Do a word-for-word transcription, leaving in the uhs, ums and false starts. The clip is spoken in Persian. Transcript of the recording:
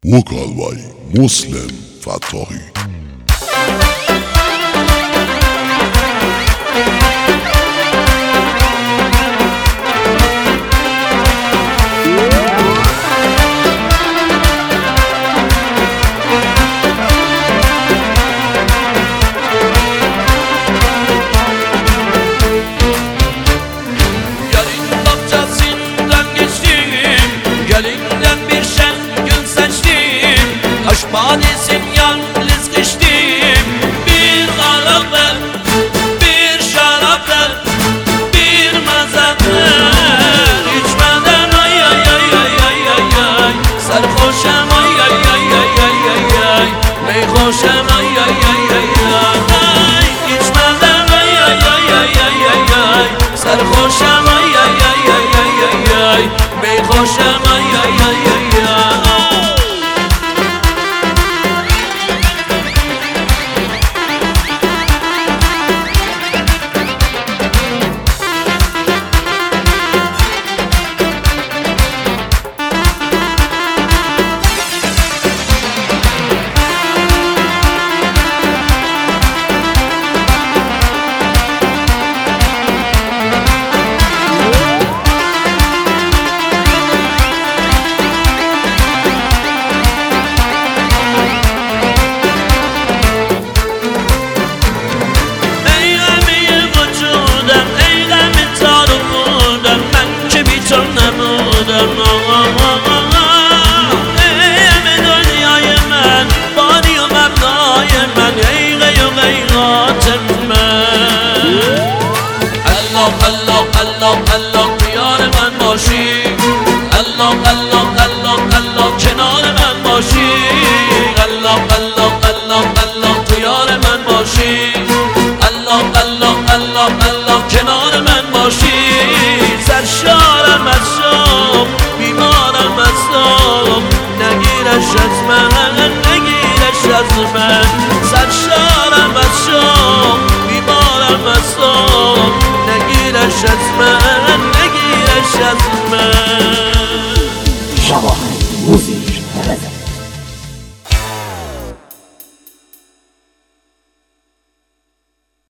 Vocal by Muslim Fatahi. Badesin yalnız geçtim. Bir araba, bir şaraplar, bir mazaplar. İçmeden ay ay ay ay ay ay ay. Sarhoşum ay ay ay ay ay ay ay. Meyhoşum ay ay ay ay ay. İçmeden ay ay ay ay ay ay ay. Sarhoşum ay ay ay ay ay ay ay. Meyhoşum ay ay ay ay ay. Allah Allah yar من باشی Allah Allah Allah Allah کنار من باشی Allah Allah Allah Allah تو یار من باشی Allah Allah Allah Allah کنار من باشی سرشارم از شام بیمارم از شام نگیرش از من نگیرش از من